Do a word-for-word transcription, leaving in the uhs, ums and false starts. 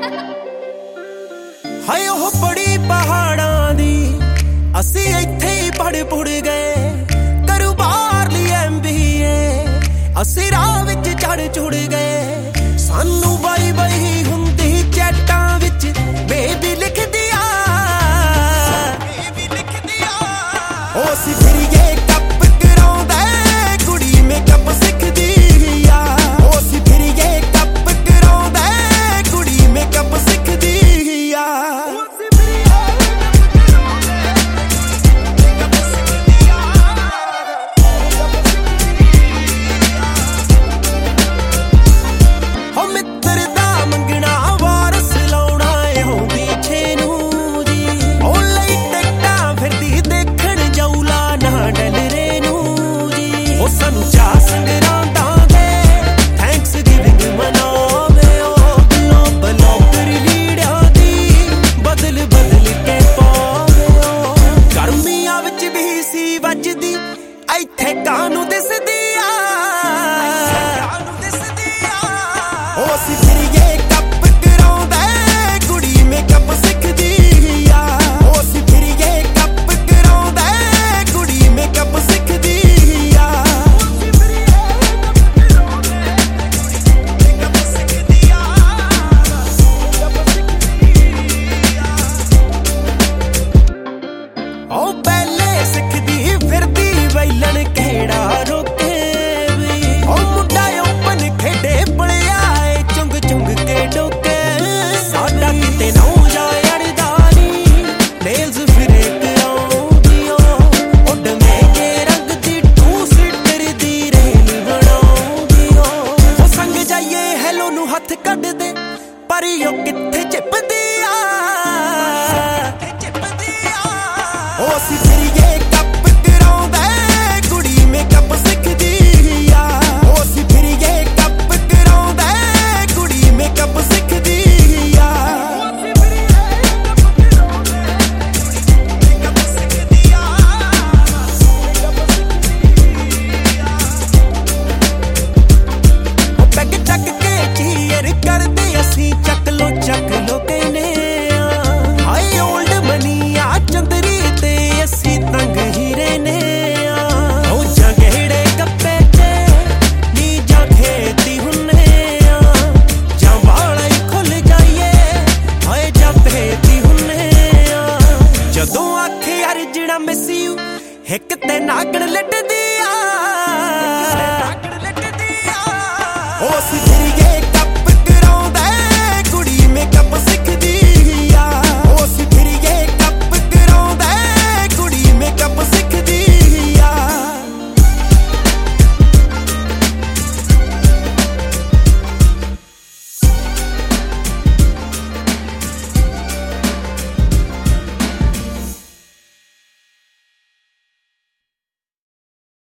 ਹਾਏ ਉਹ ਬੜੀ ਪਹਾੜਾਂ ਦੀ ਅਸੀਂ ਇੱਥੇ ਹੀ ਪੜ ਪੁੜ ਗਏ, ਕਰੂ ਬਾਹਰਲੀ ਐਮ ਬੀ ਏ ਅਸੀਂ ਰਾਹ ਵਿੱਚ ਚੜ ਚੁੜ ਗਏ। ਸਾਨੂੰ ਬਾਈ ਬਾਈ ਹੁੰਦੀ ਚੈਟਾਂ ਵਿੱਚ ਬੇਬੀ ਲਿਖਦੀ ਆ, ਬੇਬੀ ਲਿਖਦੀ ਆ। ਉਹ ਅਸੀਂ ਫਿਰੀਏ ਕੱਪ ਕਰਾਉਂਦਾ ਕੁੜੀ ਮੇਕਅਪ ਸਿੱਖਦੀ ਆ, ਉਹ ਅਸੀਂ ਫਿਰੀਏ ਕੱਪ ਕਰਾਉਂਦਾ ਕੁੜੀ ਮੇਕਅਪ ਸਿੱਖਦੀ ਆ। ਇੱਥੇ ਕਾਨੂੰ ਦਿਸਦੀ ਆ, ਉਹ ਅਸੀਂ ਫਿਰੀਏ ਕੱਪ ਕਰਾਉਂਦਾ ਕੁੜੀ ਮੇਕਅਪ ਸਿੱਖਦੀ ਆ, ਉਹ ਅਸੀਂ ਫਿਰੀਏ ਕੱਪ ਕਰਾਉਂਦਾ ਕੁੜੀ ਮੇਕਅਪ ਸਿੱਖਦੀ ਆ। ਉਹ ਪਹਿਲੇ ਸਿੱਖਦੀ ਫਿਰਦੀ ਵੈਲਣ ਕਿਹੜਾ ਰੋਕੇ ਵੀ, ਉਹ ਮੁੰਡਾ ਓਪਨ ਖੇਡੇ ਬਲਿਆ ਏ ਚੁੰਗ ਚੁੰਗ ਕੇ ਡੋਕੇ। ਸਾਡਾ ਕਿਤੇ ਨਾ ਜਾ ਅੜਦਾ ਨੀ ਨੇਲਸ ਫਿਰੇ ਕਰਾਉਂਦੀਓ, ਉੱਡ ਮੇਗੇ ਰੰਗ ਦੀ ਟੂ ਸੀਟਰ ਦੀ ਰੇਲ ਬਣਾਉਂਦੀਓ। ਉਹ ਸੰਗ ਜਾਈਏ ਹੈਲੋ ਨੂੰ ਹੱਥ ਕੱਢਦੇ ਪਰ ਉਹ ਕਿੱਥੇ ਚਿਪਦੀ ਆ, ਉਹ ਅਸੀਂ ਫਿਰੀਏ ਕੱਪ ਕਰਾਉਂਦਾ ਕੁੜੀ ਮੇਕਅਪ ਸਿੱਖਦੀ ਆ, ਉਹ ਅਸੀਂ ਫਿਰੀਏ ਕੱਪ ਕਰਾਉਂਦਾ ਕੁੜੀ ਮੇਕਅਪ ਸਿੱਖਦੀ ਆ। ਉਹ ਪੈਗ ਚੱਕ ਕੇ ਚੀਅਰ ਕਰਦੇ ਅਸੀਂ ਚੱਕ ਲੋ ਚੱਕ ਲੋ ਕਹਿੰਦੇ ਆ। ਹਾਏ ਓਲਡ ਮਨੀ ਆ ਚੰਦਰੀ ਤੇ ਅਸੀਂ ਤੰਗ ਹੀ ਰਹਿੰਦੇ ਆ। ਉਹ ਜਗੜੇ ਕੱਪੇ ਤੇ ਨੀ ਜਾਂ ਖੇਤੀ ਹੁੰਨੇ ਆ, ਜਾਂ ਵਾਲਾ ਹੀ ਖੁੱਲ ਜਾਈਏ ਹਾਏ ਜਾਂ ਭੇਤੀ ਹੁੰਨੇ ਆ। ਜਦੋਂ ਆਖੇ ਅਰਜਣਾ ਮਿਸ ਯੂ ਹਿੱਕ ਤੇ ਨਾਗਣ ਲੱਟਦੀ ਆ।